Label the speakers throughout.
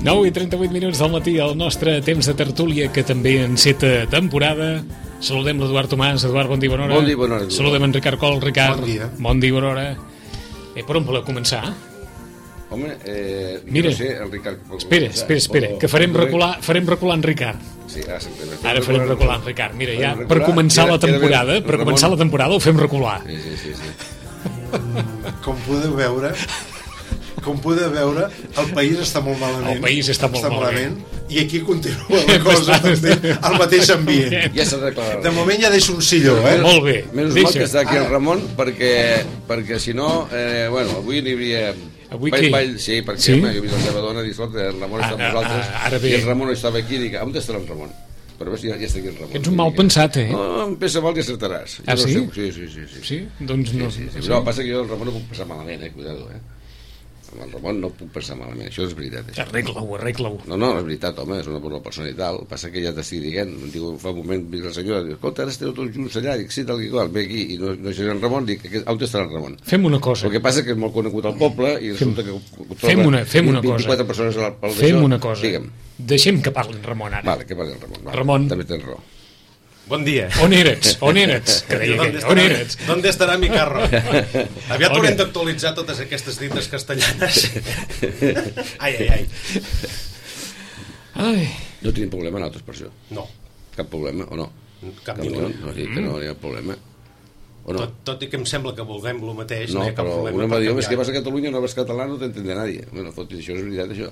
Speaker 1: 9 i 38 minuts del matí, el nostre temps de tertúlia, que també enceta temporada. Saludem l'Eduard Tomàs. Eduard, bon dia, bona hora.
Speaker 2: Bon dia, bona hora.
Speaker 1: Saludem en Ricard Col. Ricard,
Speaker 3: bon dia.
Speaker 1: Bon dia, bona hora. Per on voleu començar?
Speaker 2: Home,
Speaker 1: mira,
Speaker 2: no sé, el Ricard...
Speaker 1: Espera, que farem recular en Ricard.
Speaker 2: Sí,
Speaker 1: ara farem recular en Ricard. Mira, ja, per començar la temporada, ho fem recular.
Speaker 2: Sí.
Speaker 3: Com podeu veure, el país està molt malament.
Speaker 1: El país està molt malament.
Speaker 3: I aquí continua la cosa també, al mateix ambient.
Speaker 2: Ja s'arreglarà.
Speaker 3: De moment ja deixo un silló,
Speaker 1: Molt bé.
Speaker 2: Menys mal que està aquí el Ramon, perquè si no, avui n'hi havia...
Speaker 1: Avui què?
Speaker 2: Sí, perquè jo he vist la seva dona i dic, el Ramon està amb nosaltres, i el Ramon estava aquí i dic, on està el Ramon? Però ja està aquí el Ramon.
Speaker 1: Ets un mal pensat, eh?
Speaker 2: No, em pensa mal i acertaràs.
Speaker 1: Ah, sí?
Speaker 2: Sí?
Speaker 1: Doncs no.
Speaker 2: Però passa que jo el Ramon no puc passar malament, cuidado, amb el Ramon no puc pensar malament, això és veritat.
Speaker 1: Arregla-ho.
Speaker 2: No, és veritat, home, és una bona persona i tal. Passa que ja t'estic dient, fa un moment, la senyora diu, escolta, ara esteu tots junts allà, dic, sí, tal i qual, ve aquí, i no és en Ramon, dic, on està el Ramon?
Speaker 1: Fem una cosa.
Speaker 2: El que passa que és molt conegut al poble i resulta que
Speaker 1: fem una cosa.
Speaker 2: 24 persones al poble.
Speaker 1: Fem una cosa.
Speaker 2: Digue'm.
Speaker 1: Deixem que parli en Ramon ara.
Speaker 2: Vale, que parli el Ramon.
Speaker 1: Ramon.
Speaker 2: També tens raó.
Speaker 3: Bon dia.
Speaker 1: On eres? Que deia aquell. On eres?
Speaker 3: ¿Dónde estará mi carro? Aviat haurem d'actualitzar totes aquestes dites castellanes. Ai.
Speaker 2: No tenim problema nosaltres per això.
Speaker 3: No.
Speaker 2: Cap problema, o no?
Speaker 3: Cap ni un.
Speaker 2: No dic que no hi ha problema. O no?
Speaker 3: Tot i que em sembla que vulguem el mateix,
Speaker 2: No,
Speaker 3: no hi ha cap
Speaker 2: però
Speaker 3: problema.
Speaker 2: una va dir, home, és que vas a Catalunya, no vas català, no t'entendrà nadie. Bueno, foti, això és veritat, això.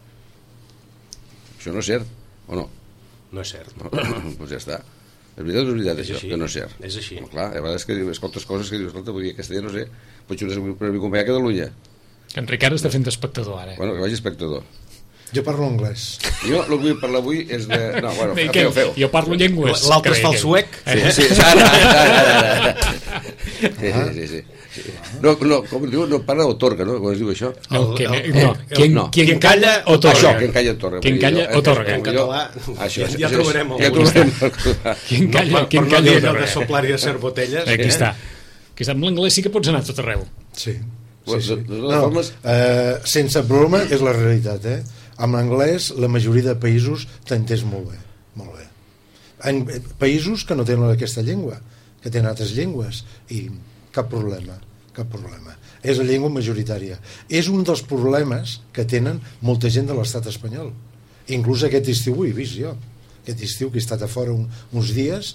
Speaker 2: Això no és cert, o no?
Speaker 3: No és cert.
Speaker 2: Doncs ja està. És veritat o és veritat, això, que no és cert?
Speaker 3: És així.
Speaker 2: Clar, a vegades que escoltes coses que dius, escolta, vull dir, castellà no sé, potser no sé per mi companyar a Catalunya.
Speaker 1: En Ricard està fent d'espectador, ara.
Speaker 2: Bueno, que vagi espectador.
Speaker 3: Jo parlo anglès.
Speaker 2: Jo el que vull parlar avui és de... No, bueno, feu.
Speaker 1: Jo parlo llengües.
Speaker 3: L'altre es fa el suec?
Speaker 2: Sí, ara. Sí. No, com es diu? No, parla otorga, no? Com es diu això?
Speaker 1: Quien calla, otorga.
Speaker 2: Això, quien calla, otorga.
Speaker 1: Quien calla, otorga.
Speaker 3: En català ja trobarem
Speaker 2: el
Speaker 1: Quien calla,
Speaker 3: otorga. De soplar i de ser botelles.
Speaker 1: Aquí està. Amb l'anglès sí que pots anar a tot arreu.
Speaker 3: Sí.
Speaker 2: No,
Speaker 3: sense problema és la realitat, Amb l'anglès la majoria de països t'ha entès molt bé. En països que no tenen aquesta llengua, que tenen altres llengües, i cap problema. És la llengua majoritària. És un dels problemes que tenen molta gent de l'estat espanyol. Inclús aquest estiu ho he vist jo. Aquest estiu que he estat a fora uns dies,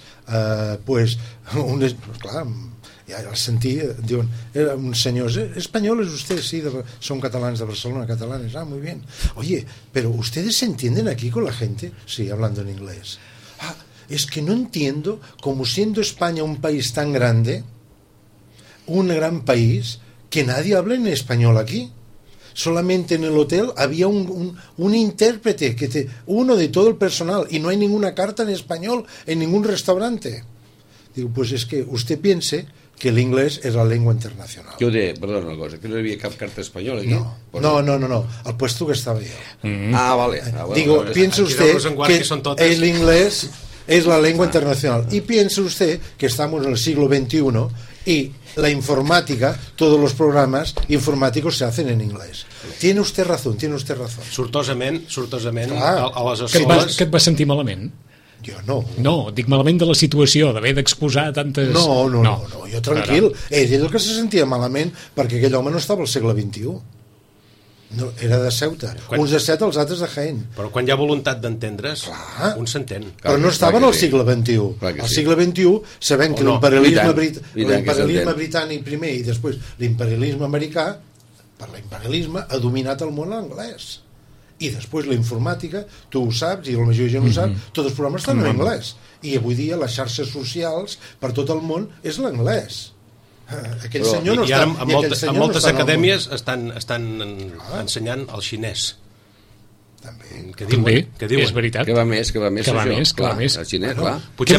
Speaker 3: clar, ja al sentir, diuen, uns senyors, españoles ustedes, sí, son catalanes de Barcelona, catalanes, muy bien. Oye, pero ¿ustedes se entienden aquí con la gente? Sí, hablando en inglés. Es que no entiendo cómo siendo España un país tan grande, un gran país, que nadie habla en español aquí. Solamente en el hotel había un intérprete, uno de todo el personal, y no hay ninguna carta en español en ningún restaurante. Digo, pues es que usted piense que el inglés es la lengua internacional.
Speaker 2: Yo perdona una cosa, que no había carta española aquí.
Speaker 3: No, al puesto que estaba yo.
Speaker 2: Vale.
Speaker 3: Digo, piense usted que el inglés es la lengua internacional. Y piense usted que estamos en el siglo XXI y la informática, todos los programas informáticos se hacen en inglés. Tiene usted razón.
Speaker 4: Sortosament, a les escoles...
Speaker 1: Que et vas sentir malament?
Speaker 3: Jo no.
Speaker 1: No, dic malament de la situació, d'haver d'exposar tantes...
Speaker 3: No, jo tranquil. Ell el que se sentia malament perquè aquell home no estava al segle XXI. No, era de Ceuta. Uns de Ceuta, els altres de Jaén.
Speaker 4: Però quan hi ha voluntat d'entendre's, un s'entén.
Speaker 3: Però no estaven al segle XXI. Al segle XXI, sabent que l'imperialisme britànic primer i després l'imperialisme americà, per l'imperialisme ha dominat el món anglès. I després la informàtica, tu ho saps i la majoria gent ho sap, tots els programes estan en anglès. I avui dia les xarxes socials per tot el món és l'anglès. Aquell senyor no està...
Speaker 4: I en moltes acadèmies estan ensenyant el xinès.
Speaker 1: També, és veritat.
Speaker 2: Que va més, el xinès, clar.
Speaker 4: Potser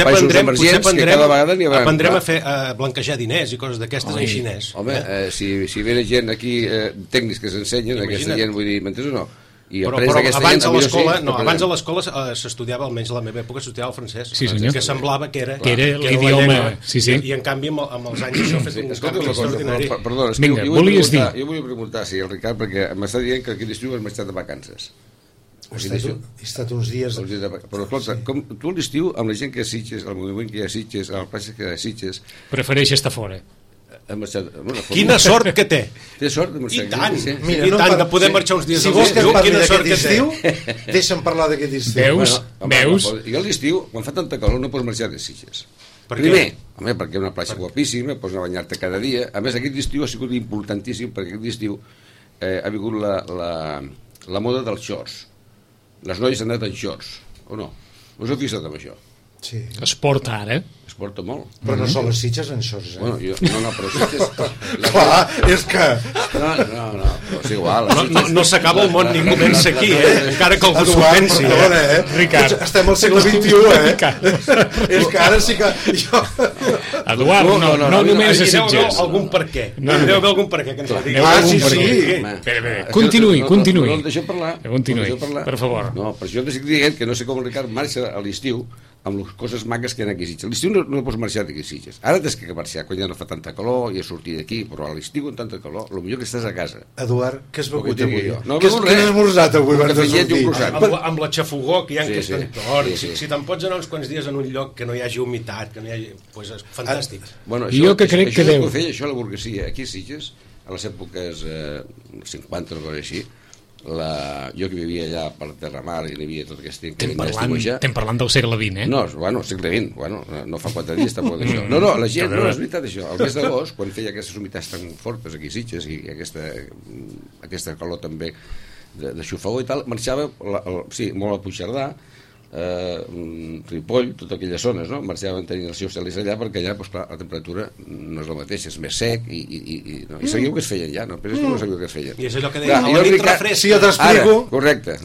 Speaker 4: aprendrem a blanquejar diners i coses d'aquestes en xinès.
Speaker 2: Home, si ve gent aquí, tècnics que s'ensenyen, aquesta gent, vull dir, m'entens o no?
Speaker 4: Però abans a l'escola abans a l'escola s'estudiava, almenys a la meva època, s'estudiava el francès, que semblava que era
Speaker 1: l'idioma,
Speaker 4: i en canvi amb els anys això ha fet un canvi extraordinari.
Speaker 2: Perdona,
Speaker 1: vinga, volies dir?
Speaker 2: Jo volia preguntar, sí, el Ricard, perquè m'està dient que aquest estiu has marxat de vacances.
Speaker 3: He estat uns dies...
Speaker 2: Però escolta, tu a l'estiu, amb la gent que hi ha a Sitges, el moviment que hi ha a Sitges, a la plaça que hi ha a Sitges...
Speaker 1: Prefereix estar fora.
Speaker 4: Quina sort que té!
Speaker 2: Té sort de marxar.
Speaker 4: I tant, que podem marxar uns dies.
Speaker 3: Si vols que et parli d'aquest estiu, deixa'm parlar d'aquest estiu.
Speaker 1: Veus?
Speaker 2: Jo a l'estiu, quan fa tanta calor, no pots marxar de Sitges. Primer, perquè una platja guapíssima, pots anar a banyar-te cada dia. A més, aquest estiu ha sigut importantíssim, perquè aquest estiu ha vingut la moda dels shorts. Les noies han anat en shorts, o no? Us heu fixat amb això?
Speaker 3: Sí.
Speaker 1: Es porta ara.
Speaker 2: Es porta molt.
Speaker 3: Però no són les Sitges en shorts,
Speaker 2: Bueno, però Sitges...
Speaker 3: Clar, és que...
Speaker 2: No, però és igual.
Speaker 4: No s'acaba el món ningú vence aquí, encara que algú s'ho pensi.
Speaker 1: Ricard.
Speaker 3: Estem al segle XXI, És que ara sí que...
Speaker 1: Eduard, no només a Sitges.
Speaker 4: Algun per què. Deu haver algun per què que ens ho digui.
Speaker 1: Sí. Continuï.
Speaker 2: No el deixeu parlar.
Speaker 1: Continuï, per favor.
Speaker 2: No, per això t'estic dient que no sé com el Ricard marxa a l'estiu amb les coses maques que hi ha aquí a Sitges. A l'estiu no pots marxar d'aquí a Sitges. Ara tens que marxar quan ja no fa tanta calor i a sortir d'aquí, però a l'estiu amb tanta calor, el millor que estàs a casa.
Speaker 3: Eduard, què has begut avui?
Speaker 2: No,
Speaker 3: què has esmorzat avui?
Speaker 4: Amb la xafogó que hi ha en aquest entorn. Si te'n pots anar uns quants dies en un lloc que no hi hagi humitat, que no hi hagi... Doncs és fantàstic.
Speaker 1: Jo que crec que deu.
Speaker 2: Això ho feia, això la burguesia, aquí a Sitges, a les èpoques 50 o cosa així, jo que vivia allà per Terramar i hi havia tot aquest temps
Speaker 1: estem parlant del segle XX,
Speaker 2: No, segle XX, no fa 4 dies tampoc d'això. No, la gent, no, és veritat això. El mes d'agost, quan feia aquestes humitats tan fortes aquí a Sitges i aquesta calor també de xufagó i tal, marxava, molt a Puigcerdà, Ripoll, totes aquelles zones, no? Marxaven tenint els seus celis allà perquè allà, clar, la temperatura no és la mateixa, és més sec i sabíeu què es feien ja, no? Però és que no sabíeu què es feien.
Speaker 4: I és allò que deia, la nit refresca.
Speaker 3: Si jo t'explico...
Speaker 2: Correcte.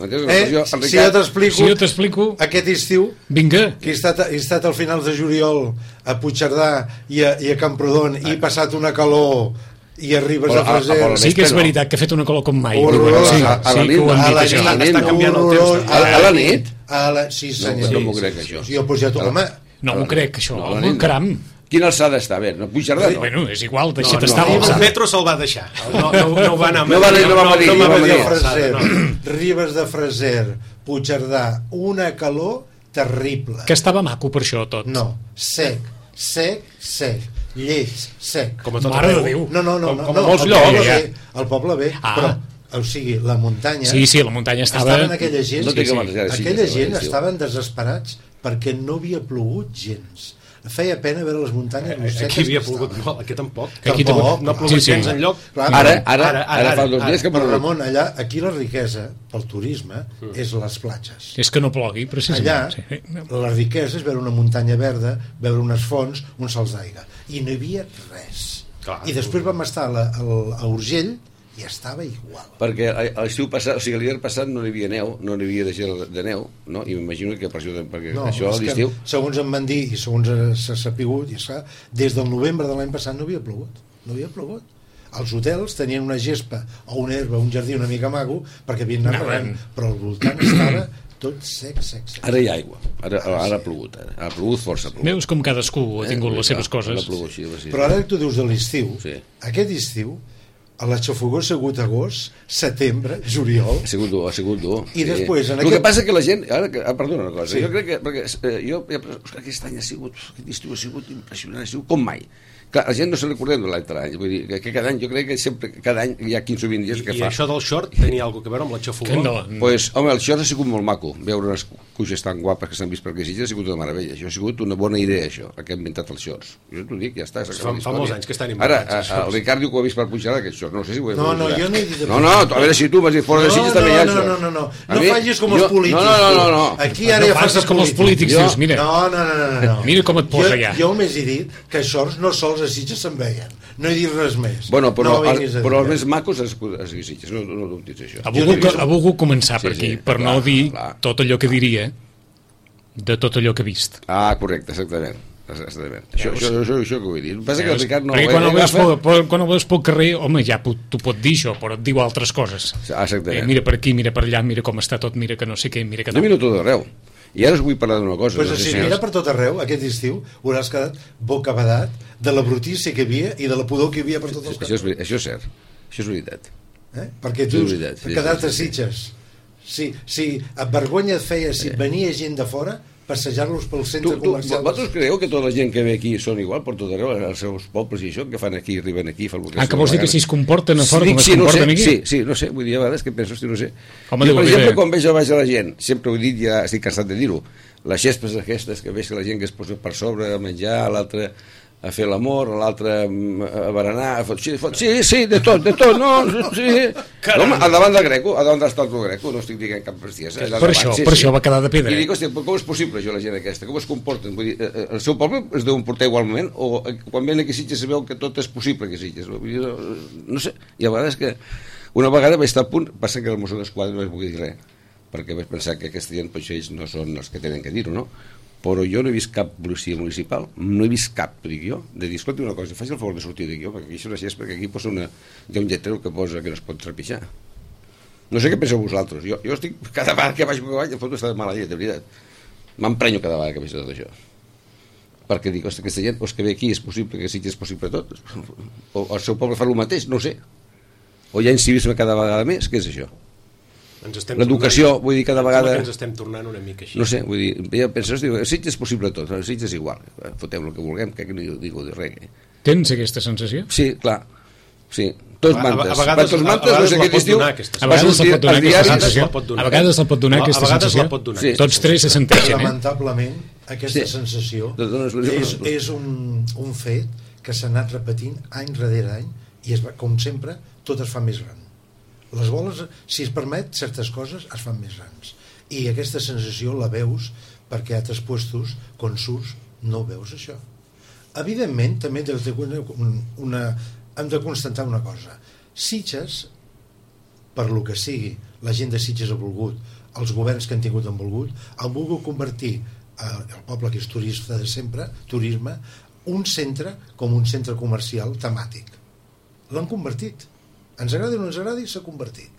Speaker 3: Si jo t'explico aquest estiu,
Speaker 1: vinga,
Speaker 3: que he estat al final de juliol a Puigcerdà i a Camprodon i he passat una calor i arribes a Freser...
Speaker 1: Sí que és veritat que ha fet una calor com mai.
Speaker 2: A la nit?
Speaker 3: Sí, senyor.
Speaker 2: No m'ho crec, això.
Speaker 3: Jo posat... Home...
Speaker 1: No m'ho crec, això. Caram.
Speaker 2: Quina alçada està? A veure, no Puigcerdà?
Speaker 1: Bueno, és igual, deixa't estar.
Speaker 4: El metro se'l va deixar. No va anar...
Speaker 2: No va
Speaker 3: venir. Ribes de Freser, Puigcerdà, una calor terrible.
Speaker 1: Que estava maco per això tot.
Speaker 3: No, sec. Lleig, sec.
Speaker 1: Com a tot arreu.
Speaker 3: No,
Speaker 1: com a molts llocs.
Speaker 3: El poble bé, però, o sigui, la muntanya...
Speaker 1: Sí, la muntanya estava...
Speaker 3: Estaven aquella gent estaven desesperats perquè no havia plogut gens. Feia pena veure les muntanyes seques.
Speaker 4: Aquí havia plogut molt, aquí tampoc.
Speaker 3: No
Speaker 4: ha plogut gens enlloc.
Speaker 2: Ara fa 2 dies que...
Speaker 3: Però Ramon, allà, aquí la riquesa pel turisme és les platges.
Speaker 1: És que no plogui, precisament.
Speaker 3: Allà, la riquesa és veure una muntanya verda, veure unes fonts, uns salts d'aigua. I no hi havia res. I després vam estar a Urgell i estava igual.
Speaker 2: Perquè l'estiu passat, o sigui, l'hivern passat no hi havia neu, no hi havia de gel de neu, no? I m'imagino que per això, perquè això a l'estiu...
Speaker 3: Segons em van dir i segons s'ha sapigut, des del novembre de l'any passat no havia plogut. Els hotels tenien una gespa o una herba, un jardí una mica maco, perquè havien anat regant, però al voltant estava tot sec.
Speaker 2: Ara hi ha aigua, ara ha plogut, ha plogut força.
Speaker 1: Veus com cadascú ha tingut les seves coses.
Speaker 3: Però ara que tu dius de l'estiu, aquest estiu, a la xafogó ha sigut agost, setembre, juliol...
Speaker 2: Ha sigut dur.
Speaker 3: I després...
Speaker 2: El que passa que la gent... Perdona una cosa, jo crec que... Perquè aquest any aquest estiu ha sigut impressionant, ha sigut com mai. Clar, la gent no se recordem de l'altre any, vull dir que cada any, jo crec que sempre, cada any hi ha 15 o 20 dies que fa.
Speaker 4: I això del short tenia alguna cosa a veure amb la xafogó?
Speaker 2: Pues, home, el short ha sigut molt maco, veure unes cuixes tan guapes que s'han vist per aquí Sitges ha sigut una meravella, això ha sigut una bona idea, això, el que ha inventat els shorts. Jo t'ho dic, ja està.
Speaker 4: Fa molts anys que estan inventats.
Speaker 2: Ara, el Ricard diu que ho ha vist per Puigcerdà, aquest short, no sé si ho he vist.
Speaker 3: No, jo no he dit...
Speaker 2: No, a veure si tu vas dir fora de Sitges també hi ha short.
Speaker 3: No facis com els polítics.
Speaker 2: No.
Speaker 3: Aquí ara ja fas
Speaker 1: com els polítics, dius, mira.
Speaker 3: No.
Speaker 1: Mira com et posa ja.
Speaker 3: Jo més he dit que shorts no sols a Sitges se'n veien. No he dit res més.
Speaker 2: Bueno, però els més macos es Sitges, no dubtis això.
Speaker 1: Ha volgut començar per aquí, per no dir tot allò que diria de tot allò que ha vist.
Speaker 2: Correcte, exactament. Exactament. Això que vull dir. Passa que el Ricard no...
Speaker 1: Perquè quan el veus pel carrer, home, ja t'ho pot dir això, però et diu altres coses.
Speaker 2: Exactament.
Speaker 1: Mira per aquí, mira per allà, mira com està tot, mira que no sé què, mira que
Speaker 2: no. Jo miro tot arreu. I ara us vull parlar d'una cosa.
Speaker 3: Pues si mira per tot arreu, aquest estiu, hauràs quedat bocabadat de la brutícia que hi havia i de la pudor que hi havia per tots els carrers.
Speaker 2: Això és cert. Això és veritat.
Speaker 3: Perquè tu quedar-te a Sitges. Si et vergonya et feia si venia gent de fora, passejar-los pel centre comercial.
Speaker 2: Vosaltres creieu que tota la gent que ve aquí són igual per tot arreu, els seus pobles i això, que fan aquí, arriben aquí, fan el que
Speaker 1: que vols dir que si es comporten a fora com es comporten aquí?
Speaker 2: Sí, no sé, vull dir, a vegades que penso, no sé. Per exemple, quan veig a baix a la gent, sempre ho he dit, ja estic cansat de dir-ho, les xespes aquestes que veig que la gent que es posa per sobre a menjar, l'altre a fer l'amor, l'altre a berenar, sí, de tot, no, sí. Home, al davant del Greco, al davant de l'estàtua Greco, no estic dient cap bestiesa.
Speaker 1: Per això va quedar de pedra.
Speaker 2: I dic, hòstia, com és possible això, la gent aquesta? Com es comporten? Vull dir, el seu poble es deuen portar igualment, o quan ven aquí a Sitges sabeu que tot és possible aquí a Sitges? No sé, i a vegades que una vegada vaig estar a punt, passa que el Mosso d'Esquadra no vaig poder dir res, perquè vaig pensar que aquesta gent, per això ells no són els que tenen que dir-ho, no? Però jo no he vist cap policia municipal, no he vist cap, dic jo, de dir, escolta una cosa, faci el favor de sortir d'aquí, perquè aquí això no és, perquè aquí posa hi ha un lletrero que posa que no es pot trepitjar. No sé què penseu vosaltres, jo estic, cada vegada que vaig, em foto estar de mala llet, de veritat. M'emprenyo cada vegada que veig tot això. Perquè dic, ostres, aquesta gent que ve aquí és possible, que sí que és possible tot, o el seu poble fa el mateix, no sé. O hi ha incivisme cada vegada més, què és això? L'educació, vull dir, cada vegada...
Speaker 4: Ens estem tornant una mica així.
Speaker 2: No sé, vull dir, ja penses, Sitges és possible tot, Sitges és igual, fotem el que vulguem, que no digo de res.
Speaker 1: Tens aquesta sensació?
Speaker 2: Sí, clar, sí. Tots mantes, no sé què estiu...
Speaker 1: A vegades se'l pot donar aquesta sensació. Tots tres se senteixen.
Speaker 3: Lamentablement, aquesta sensació és un fet que s'ha anat repetint any rere any i, com sempre, tot es fa més gran. Les boles, si es permet, certes coses es fan més grans. I aquesta sensació la veus perquè a altres puestos, quan surts, no veus això. Evidentment, també hem de constatar una cosa. Sitges, per lo que sigui, la gent de Sitges ha volgut, els governs que han tingut han volgut convertir el poble que és turista de sempre, turisme, un centre com un centre comercial temàtic. L'han convertit. Ens agradi o no ens agradi, s'ha convertit.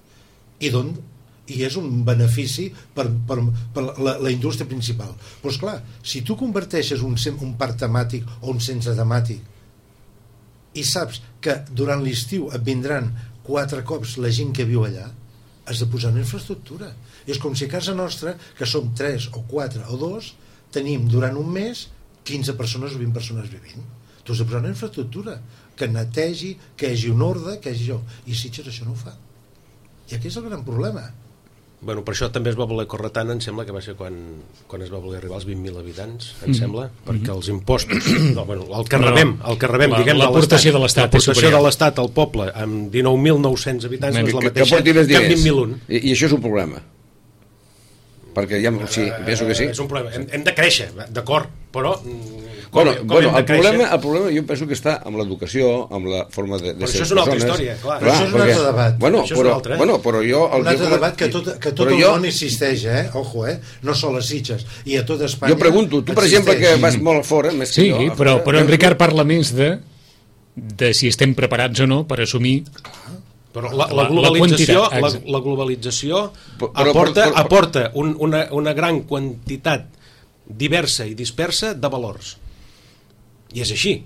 Speaker 3: I és un benefici per la indústria principal. Però esclar, si tu converteixes un parc temàtic o un centre temàtic i saps que durant l'estiu et vindran 4 cops la gent que viu allà, has de posar una infraestructura. És com si a casa nostra, que som 3 o 4 o 2, tenim durant un mes 15 persones o 20 persones vivint. Tu has de posar una infraestructura que netegi, que hi hagi un ordre, que hi hagi això. I Sitges això no ho fa. I aquí és el gran problema.
Speaker 4: Bueno, per això també es va voler córrer tant, em sembla que va ser quan es va voler arribar als 20.000 habitants, em sembla, perquè els impostos, el que rebem, diguem,
Speaker 1: l'aportació de
Speaker 4: l'Estat al poble, amb 19.900 habitants, no és la mateixa que amb 20.001.
Speaker 2: I això és un problema. Perquè penso que sí.
Speaker 4: És un problema. Hem de créixer, d'acord, però...
Speaker 2: el problema jo penso que està amb l'educació, amb la forma de ser persones.
Speaker 4: Però això és una altra història, clar.
Speaker 3: Però això és un altre debat.
Speaker 2: Però jo...
Speaker 3: Un altre debat que tot el món existeix, ojo, no sol a Sitges, i a tot Espanya...
Speaker 2: Jo pregunto, tu per exemple que vas molt fora...
Speaker 1: Sí, però en Ricard parla més de si estem preparats o no per assumir...
Speaker 4: Però la globalització aporta una gran quantitat diversa i dispersa de valors. I és així.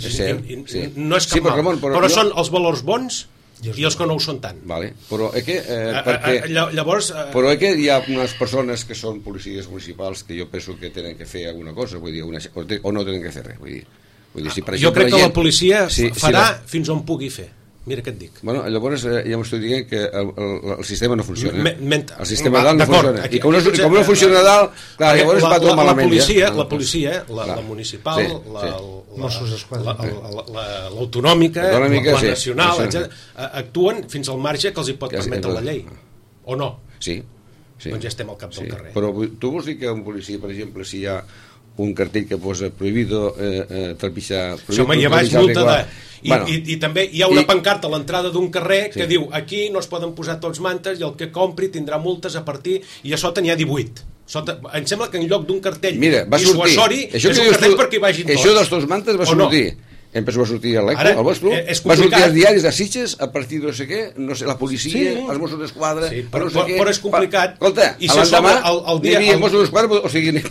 Speaker 4: No és cap mal. Però són els valors bons i els que no ho són tant.
Speaker 2: Però és que hi ha unes persones que són policies municipals que jo penso que tenen que fer alguna cosa, vull dir, o no tenen que fer res.
Speaker 4: Jo crec que la policia farà fins on pugui fer. Mira què et dic.
Speaker 2: Llavors ja m'estic dient que el sistema no funciona.
Speaker 4: El
Speaker 2: sistema dalt no funciona. I com no funciona dalt, llavors va tot malament.
Speaker 4: La policia, la municipal, l'autonòmica, la nacional, actuen fins al marge que els hi pot permetre la llei. O no?
Speaker 2: Sí.
Speaker 4: Doncs ja estem al cap del carrer.
Speaker 2: Però tu vols dir que un policia, per exemple, si hi ha un cartell que posa prohibido trepitjar...
Speaker 4: Home, hi ha baix multa de... I també hi ha una pancarta a l'entrada d'un carrer que diu aquí no es poden posar tots mantes i el que compri tindrà multes a partir, i a sota n'hi ha 18. Em sembla que en lloc d'un cartell
Speaker 2: dissuasori
Speaker 4: és un cartell perquè hi vagin tots.
Speaker 2: Això dels teus mantes va sortir. Empezó a sortir a l'Eco, al vostre, va sortir als diaris de Sitges a partir de no sé què, no sé, la policia, els Mossos d'Esquadra,
Speaker 4: però és complicat.
Speaker 2: Escolta, a l'endemà hi havia Mossos d'Esquadra, o sigui,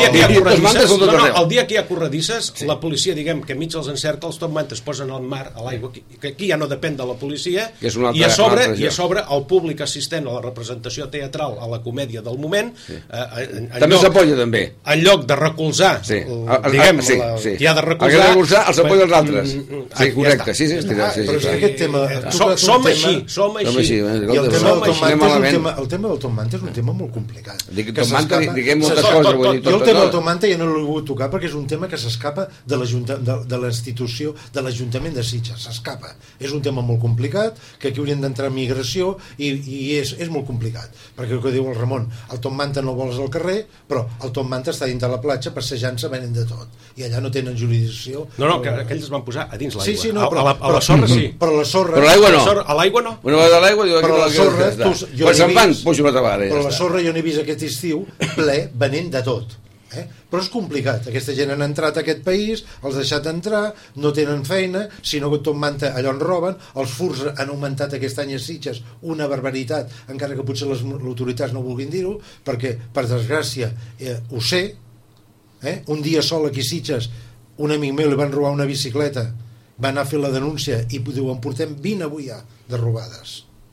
Speaker 4: el dia que hi ha corredisses, la policia, diguem, que mig els encerta, els top mantes posen al mar, a l'aigua, que aquí ja no depèn de la policia, i a sobre el públic assistent a la representació teatral, a la comèdia del moment,
Speaker 2: també s'apoya, també.
Speaker 4: En lloc de recolzar, diguem, qui ha de recolzar,
Speaker 2: els apoya els altres. Sí, correcte, sí.
Speaker 3: Però és que aquest tema...
Speaker 4: Som així.
Speaker 3: I el tema del Tom Manta és un tema molt complicat.
Speaker 2: Tom Manta, diguem moltes coses.
Speaker 3: Jo el tema del Tom Manta ja no l'he volgut tocar perquè és un tema que s'escapa de la institució, de l'Ajuntament de Sitges, s'escapa. És un tema molt complicat, que aquí haurien d'entrar en migració i és molt complicat. Perquè el que diu el Ramon, el Tom Manta no el vols al carrer, però el Tom Manta està dins de la platja passejant-se venent de tot. I allà no tenen jurisdicció.
Speaker 4: No, que aquells es van posar a dins l'aigua.
Speaker 3: Sí, no,
Speaker 4: a la sorra sí.
Speaker 3: Però a la sorra...
Speaker 2: Però l'aigua no.
Speaker 4: A l'aigua no.
Speaker 2: Bueno, de l'aigua diu...
Speaker 3: Però a la sorra...
Speaker 2: Però se'n van, pujo una altra vegada.
Speaker 3: Però a la sorra jo n'he vist aquest estiu ple venent de tot. Però és complicat. Aquesta gent han entrat a aquest país, els deixat entrar, no tenen feina, sinó que Tom Manta allò en roben, els furs han augmentat aquest any a Sitges una barbaritat, encara que potser les autoritats no vulguin dir-ho, perquè, per desgràcia, ho sé, un dia sol aquí a Sitges un amic meu li van robar una bicicleta, va anar a fer la denúncia i diu, en portem 20 avui ja de robades.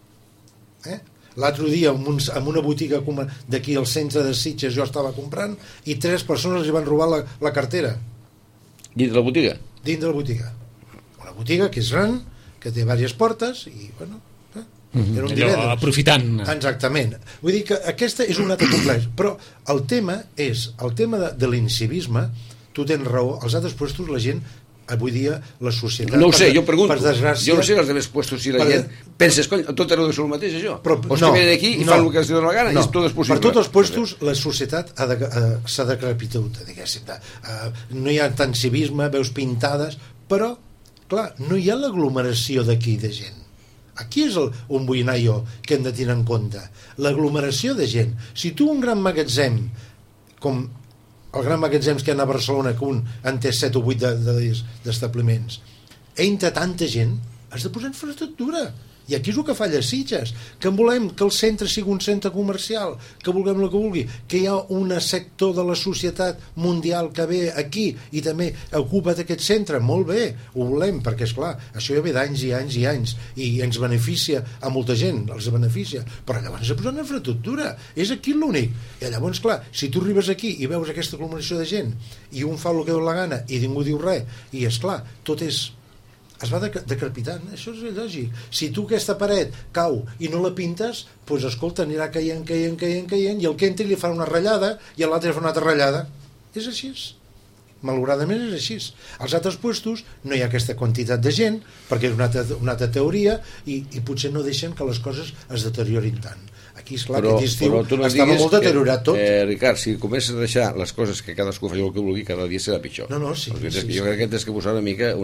Speaker 3: L'altre dia en una botiga d'aquí al centre de Sitges jo estava comprant i 3 persones li van robar la cartera.
Speaker 2: Dins de la botiga?
Speaker 3: Dins de la botiga. Una botiga que és gran, que té diverses portes i, bueno, era un divendres.
Speaker 1: Aprofitant.
Speaker 3: Exactament. Vull dir que aquesta és un altre complex. Però el tema és, el tema de l'incivisme, tu tens raó, als altres puestos la gent, avui dia, la societat...
Speaker 2: No ho sé, jo pregunto.
Speaker 3: Per desgràcia...
Speaker 2: Jo no sé als altres puestos si la gent... Penses, cony, tot era el mateix, això? Però que venen aquí i fan el que es diuen la gana i tot és possible.
Speaker 3: Per tots els puestos la societat s'ha decrepitat, diguéssim. No hi ha tant civisme, veus pintades, però, clar, no hi ha l'aglomeració d'aquí de gent. Aquí és on vull anar jo, que hem de tenir en compte. L'aglomeració de gent. Si tu un gran magatzem, com el gran magatzem que hi ha a Barcelona, que un en té 7 o 8 d'establiments, entra tanta gent, has de posar infraestructura. I aquí és el que falla a Sitges, que volem que el centre sigui un centre comercial, que vulguem el que vulgui, que hi ha un sector de la societat mundial que ve aquí i també ocupa aquest centre, molt bé, ho volem, perquè esclar, això ja ve d'anys i anys i anys i ens beneficia a molta gent, els beneficia, però llavors s'ha posat una infraestructura, és aquí l'únic. I llavors, clar, si tu arribes aquí i veus aquesta aglomeració de gent i un fa el que deu la gana i ningú diu res, i esclar, tot es va decrepitant, això és lògic. Si tu aquesta paret cau i no la pintes, doncs escolta, anirà caient i el que entri li fa una ratllada i l'altre fa una altra ratllada. És així. Malauradament és així. Als altres puestos no hi ha aquesta quantitat de gent perquè és una altra teoria i potser no deixen que les coses es deteriorin tant. Aquí, esclar, aquest estiu estava molt deteriorat tot.
Speaker 2: Ricard, si comences a deixar les coses que cadascú faci el que vulgui, cada dia serà pitjor.
Speaker 3: No, sí.
Speaker 2: Jo crec que tens que posar una mica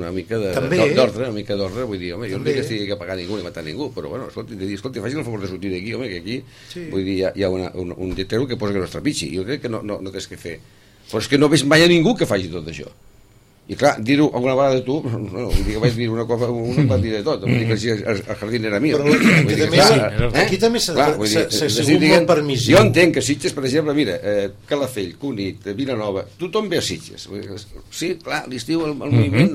Speaker 2: d'ordre, vull dir, home, jo no dic que estigui que pagar ningú ni matar ningú, però bueno, escolti, faci el favor de sortir d'aquí, home, que aquí, vull dir, hi ha un lletero que posa que no es trepitgi. Jo crec que no tens que fer. Però és que no veig mai a ningú que faci tot això. I clar, dir-ho alguna vegada tu, no, vull dir que vaig dir una cosa, una va dir de tot, vull dir que si el jardín era mío.
Speaker 3: Però aquí també s'ha sigut molt permissiu.
Speaker 2: Jo entenc que Sitges, per exemple, mira, Calafell, Cunit, Vilanova, tothom ve a Sitges. Sí, clar, l'estiu, el moviment,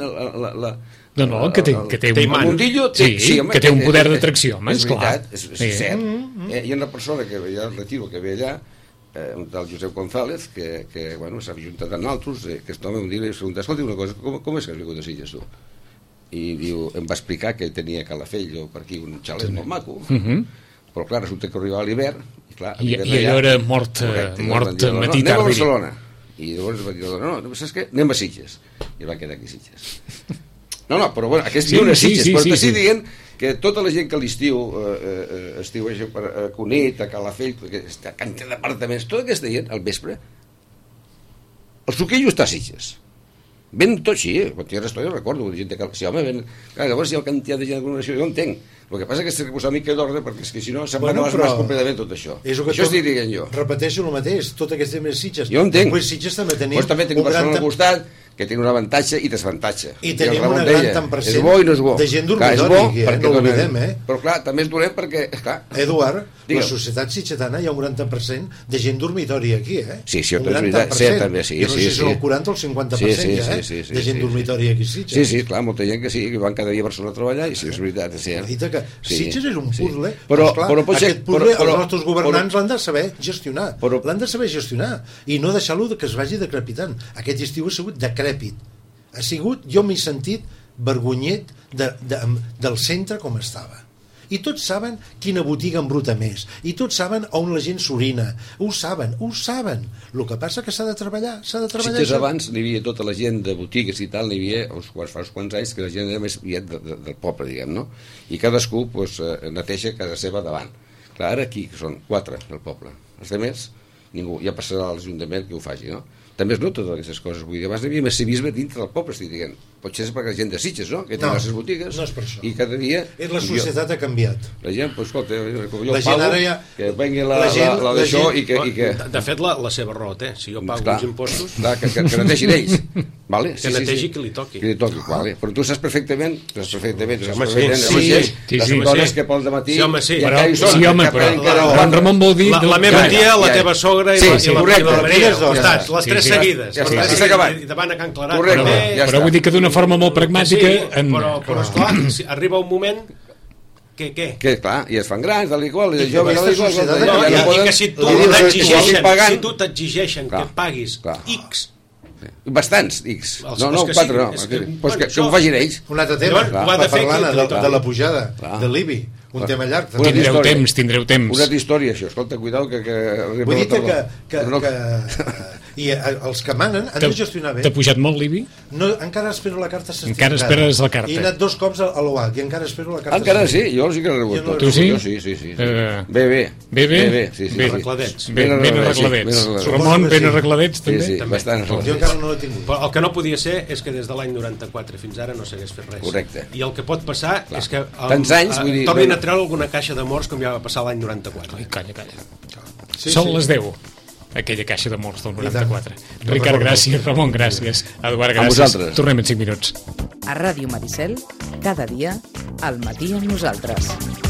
Speaker 1: No, que té un
Speaker 2: mundillo,
Speaker 1: que té un poder d'atracció, home, és clar.
Speaker 2: És cert. Hi ha una persona que ja retiro, que ve allà, un tal Josep González, que bueno, s'ha ajuntat amb altres, que aquest home un dia li pregunta, escolta una cosa, com és que has vingut a Sitges tu? I diu, em va explicar que tenia a Calafell o per aquí un xalet molt maco, però clar, resulta que arribava a l'hivern i
Speaker 1: allò era mort matí
Speaker 2: tard. Anem a Barcelona. I llavors va dir, no, saps què? Anem a Sitges. I va quedar aquí a Sitges. No, però bueno, aquest diu a Sitges, però t'estic dient que tota la gent que a l'estiu estiueja a Cunit, a Calafell, a cantidad d'apartaments, tota aquesta gent, al vespre, el suquillo està a Sitges. ven tot, sí, quan tenia història recordo, gent que... Sí, home, ven... Clar, llavors hi ha quantitat de gent de congregació, jo entenc. El que passa és que s'ha de posar una mica d'ordre, perquè és que si no se'n va acabar completament tot això. Això estic dient jo.
Speaker 3: Repeteixo el mateix, tot aquest tema de Sitges.
Speaker 2: Jo entenc.
Speaker 3: Després Sitges també tenim...
Speaker 2: Pues també tenim Barcelona al costat, que té un avantatge i desavantatge.
Speaker 3: I tenim una gran tant per cent
Speaker 2: és bo i no és bo.
Speaker 3: de gent dormitori aquí, no l'oblidem,
Speaker 2: Però clar, també és dolent perquè... Clar,
Speaker 3: Eduard, la societat sitgetana hi ha un 40% de gent dormitori aquí,
Speaker 2: Sí, això és veritat, també, sí.
Speaker 3: Jo no sé si són el 40 o el 50% de gent dormitori aquí a Sitges.
Speaker 2: Sí, clar, molta gent que sí, que van cada dia a Barcelona a treballar, i sí, és veritat, és cert.
Speaker 3: Que Sitges és un puzzle,
Speaker 2: però
Speaker 3: aquest puzzle els nostres governants l'han de saber gestionar, i no deixar-lo que es vagi decrepitant. Aquest estiu ha sigut decrèpit. Jo m'he sentit vergonyet del centre com estava. I tots saben quina botiga embruta més, i tots saben on la gent s'orina, ho saben. El que passa que s'ha de treballar.
Speaker 2: Sitges abans n'hi havia tota la gent de botigues i tal, n'hi havia fa uns quants anys que la gent era més aviat del poble, diguem, no? I cadascú neteja casa seva davant. Clar, ara aquí, que són 4 del poble, els altres ningú, ja passarà a l'Ajuntament que ho faci, no? També es nota totes aquestes coses. Vull dir, abans hi havia més civisme dintre del poble, estic dient. Potser és perquè la gent de Sitges, no? Que té les seves botigues.
Speaker 3: No és per això.
Speaker 2: I cada dia...
Speaker 3: La societat ha canviat.
Speaker 2: La gent, doncs, escolta, jo
Speaker 3: la gent
Speaker 2: pago,
Speaker 3: ja...
Speaker 2: que vengui la d'això i que...
Speaker 4: De fet, la seva raó té. Si jo pago els impostos...
Speaker 2: Clar, que netegin ells. Vale?
Speaker 4: Que netegi qui li toqui.
Speaker 2: Qui li toqui, vale. Però tu saps perfectament...
Speaker 4: Les
Speaker 2: dones que pel dematí...
Speaker 4: Sí, home, sí.
Speaker 1: Però Juan Ramon vol dir...
Speaker 4: La meva tia, la teva sogra i la Maria, les 3 seguides. I davant a Can Clarat.
Speaker 1: Però vull dir que d'una forma molt pragmàtica...
Speaker 4: Però esclar, arriba un moment que què?
Speaker 2: Que clar, i es fan grans, tal i qual, i de jove,
Speaker 4: i que si tu t'exigeixen que paguis X...
Speaker 2: Bastants, X. No, 4 no. Pues que ho facin ells.
Speaker 3: Un altre tema, parlant de la pujada de l'IBI, un tema llarg.
Speaker 1: Tindreu temps.
Speaker 2: Una altra història, això. Escolta, cuidao que...
Speaker 3: Vull dir que i els que manen han de gestionar bé.
Speaker 1: T'ha pujat molt l'IBI?
Speaker 3: No, encara espero la carta certificada.
Speaker 1: Encara esperes la carta.
Speaker 3: I he anat 2 cops a l'OAC i encara espero la carta
Speaker 2: certificada. Encara sí? Jo sí que l'he rebut tot.
Speaker 1: Tu sí?
Speaker 2: Jo sí. Bé.
Speaker 4: Arregladets.
Speaker 1: Ben arregladets. Ramon, ben arregladets també?
Speaker 2: Sí, bastant arregladets.
Speaker 3: Jo encara no l'he tingut.
Speaker 4: Però el que no podia ser és que des de l'any 94 fins ara no s'hagués fet res.
Speaker 2: Correcte.
Speaker 4: I el que pot passar és que
Speaker 2: tornin
Speaker 4: a treure alguna caixa de morts com ja va passar l'any 94.
Speaker 1: Ai, calla. Són les 10. Aquella caixa de morts del 94. Ricard, gràcies. Ramon, gràcies. Eduard, gràcies. Tornem en 5 minuts.
Speaker 5: A Ràdio Maricel, cada dia, al matí amb nosaltres.